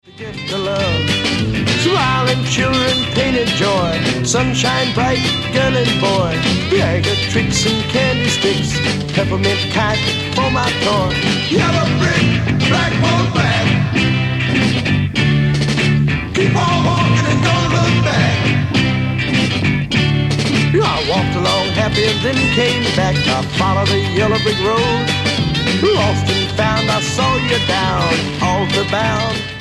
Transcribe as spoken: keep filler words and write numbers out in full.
The gift of love, smiling children, painted joy, sunshine bright, girl and boy, bag of tricks and candy sticks, peppermint kite for my toy, yellow brick, black bone back, keep on walking and don't look back. I walked along happy and then came back. I followed the yellow brick road, lost and found. I saw you down, altar bound.